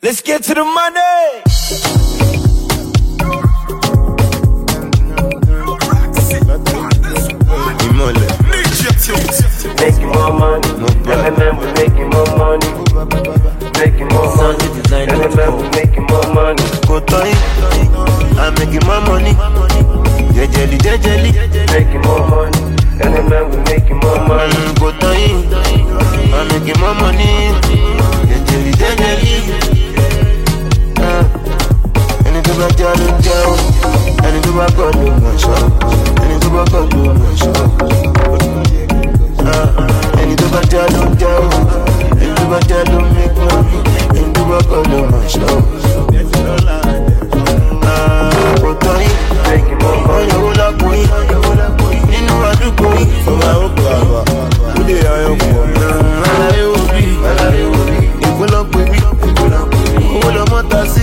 Let's get to the money. Making more money, M&M we making more money, making more money, M&M we making more money. Go toy, I'm making more money. Jejeli, making more money, M&M we making more money. Go toy, I'm making more money. Jejeli. Ẹni tó bá já ló ń jẹun, ẹni tó bá kọ́ ló mọ̀ ṣọ́, ẹni tó bá kọ́ ló mọ̀ ṣọ́. Ẹni tó bá já ló ń jẹun, ẹni tó bá já ló ń mẹ́kọ́, ẹni tó bá kọ́ ló mọ̀ ṣọ́. Kò tọ́ yín, ọ̀yọ̀wó lápò yín, nínú àdúgbò yín. Ọba ó kọ àbá, ó lè ayọ̀ pọ̀. Aláyé wo bí, ìpínlọ̀pẹ̀ bí, owó lọ mọ́ta sí.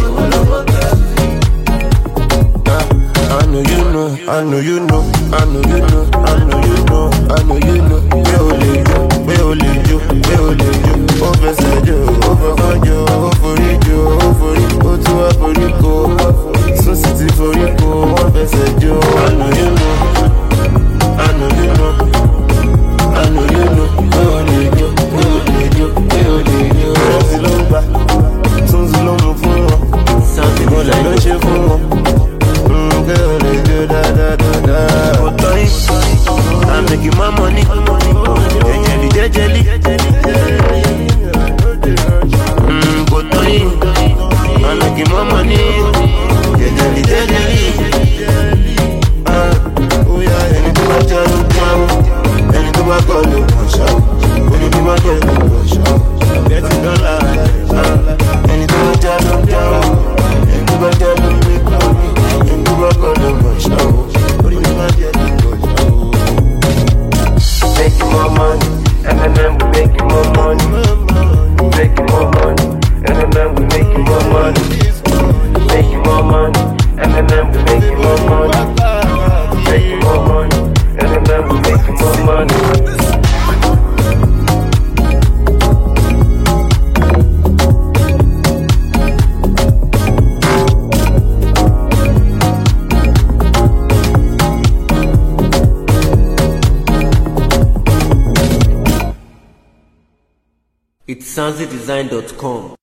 I know you know, I know you know, I know you know, I know you know, I know you know. Pé o lè jó, ó fẹsẹ̀ jó, ó fọkàn jó, ó forí jó, ó forí, ó tún wá forí kó, sún sì ti forí kó, wọ́n fẹsẹ̀ jó. I know you know, I know you know, I know you know. Pé o lè jó, pé o lè jó. Rẹ́sì ló ń gbà, tún sí ló mú fún wọn, ìmọ̀lẹ̀ ló ń ṣe fún wọn. I'm making my money. Jejeli. Go toy. I'm making my money. Jejeli. Oh yeah, ẹni tó bá já ló ń jáwó, ẹni tó bá kọ́ ló mọ̀ ṣọ́, ẹni tó bá kọ́ ló mọ̀ ṣọ́. Ẹni tó bá já ló ń jáwó, ẹni tó bá já ló ń mẹ́kọ́, ẹni tó bá kọ́ ló mọ̀ ṣọ́. Making more money, M&M we making more money, making more money, M&M we making more money, making more money, M&M we making more money, making more money, M&M we making more money. It's sanzidesign.com.